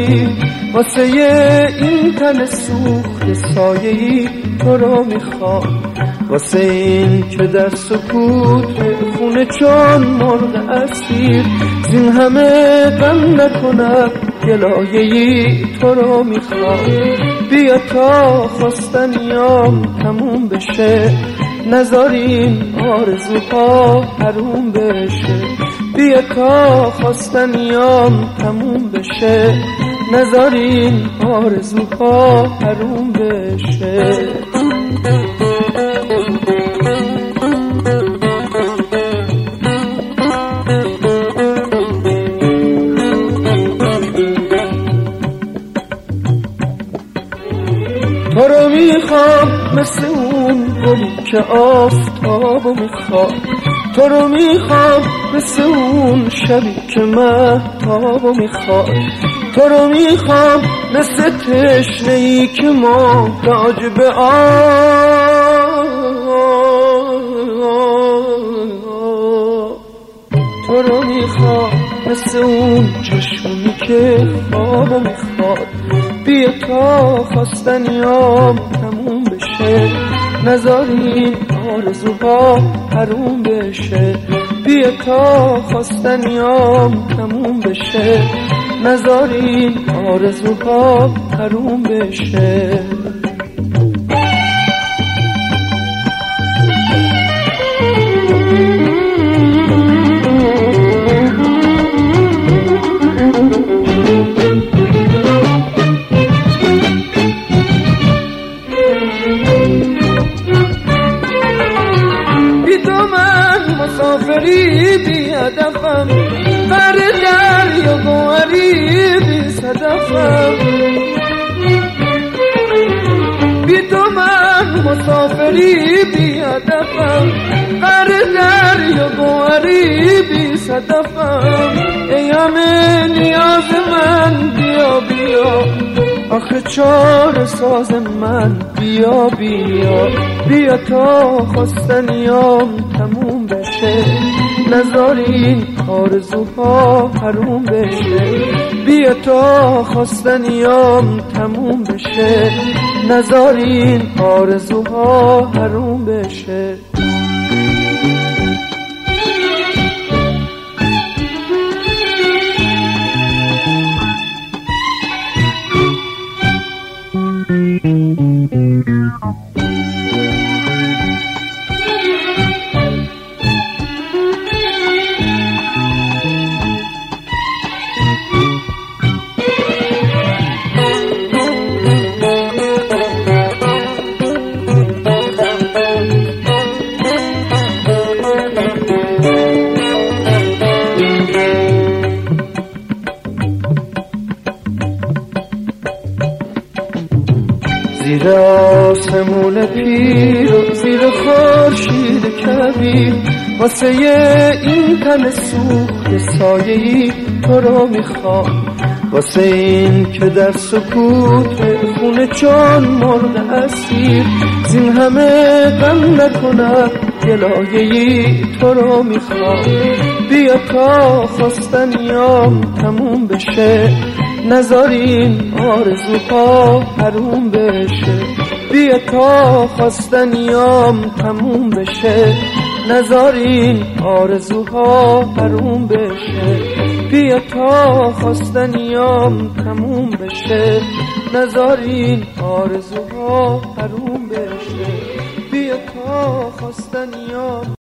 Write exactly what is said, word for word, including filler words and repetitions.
اسیر، واسه این تن سوخت سایه‌ای تو رو میخوام، واسه این که در سکوت خونه چون مرغ اسیر، زین همه غم نکنم گلایه‌ای تو رو میخوام. بیا تا خواستنیام تموم بشه، نذارین آرزوها حروم بشه. بیا تا خواستنیام تموم بشه، نذارین آرزوها حروم بشه. تو رو میخوام مثل اون گلی که آفتابو میخوام، تو رو میخوام مثل اون شبی که مهتابو میخوام، تو رو میخوام مثل تشنه‌ای که محتاج به آب، تو رو میخوام مثل اون چشمی که خوابو میخواد. بیا تا خواستنیام تموم بشه، نذارین آرزوها حروم بشه. بیا تا خواستنیام تموم بشه، نذارین آرزوها حروم بشه. مسافری بی هدفم، بر دریا گوهری بی صدفم. بی تو من مسافری بی هدفم، بر دریا گوهری بی صدفم. ای همه نیاز من بیا بیا، آخه چاره ساز من بیا بیا. بیا تا خواستنیام تموم بشه، نذارین آرزوها حروم بشه. بیا تا خواستنیام تموم بشه، نذارین آرزوها حروم بشه. زیر آسمون پیر و زیر خورشید کبیر، واسه این تن سوخت سایه‌ای تو رو میخوام، واسه این که در سکوت خونه چون مرغ اسیر، زین همه غم نکنم گلایه‌ای تو رو میخوام. بیا تا خواستنیام تموم بشه، نذارین آرزوها حروم بشه. بیا تا خواستنیام تموم بشه، نذارین آرزوها حروم بشه. بیا تا خواستنیام تموم بشه، نذارین آرزوها حروم بشه. بیا تا خواستنیام